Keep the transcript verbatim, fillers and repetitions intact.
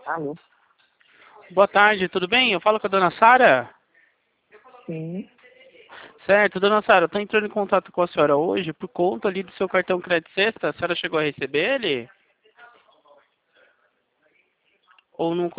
Alô? Boa tarde, tudo bem? Eu falo com a dona Sara? Sim. Certo, dona Sara, eu estou entrando em contato com a senhora hoje por conta ali do seu cartão Crédito Sexta. A senhora chegou a receber ele? Ou não